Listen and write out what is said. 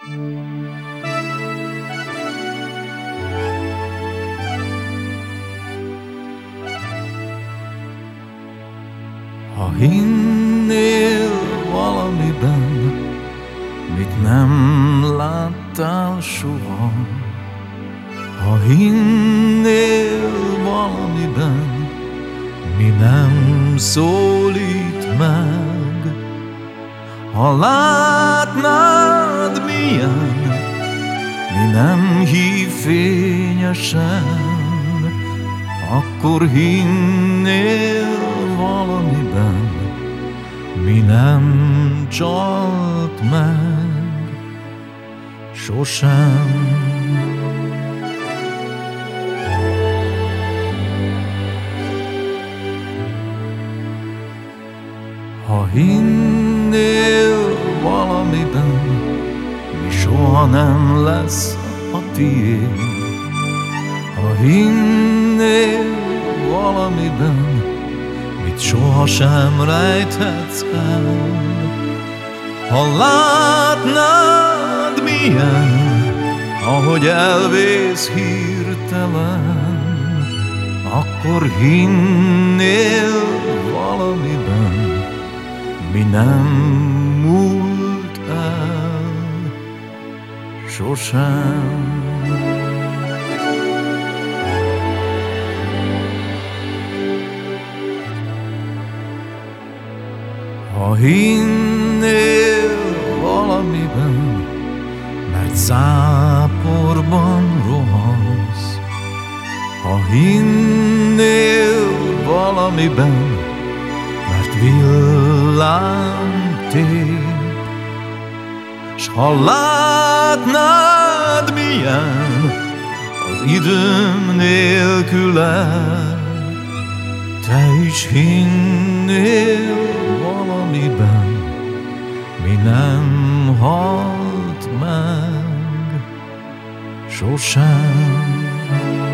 Ha hinnél valamiben, mit nem láttál soha, ha hinnél valamiben, mi nem szólít meg, ha látnád milyen, mi nem hív fényesen, akkor hinnél valamiben, mi nem csalt meg sosem. Ha hinnél valamiben, mi soha nem lesz a tiéd, ha hinnél valamiben, mit sohasem rejthetsz el, ha látnád milyen, ahogy elvész hirtelen, akkor hinnél valamiben, mi nem múlt el sosem. Ha hinnél valamiben, mert záporban rohansz, ha hinnél valamiben, mert villám tép, s ha látnád milyen az időm nélküle, te is hinnél valamiben, mi nem halt meg sosem.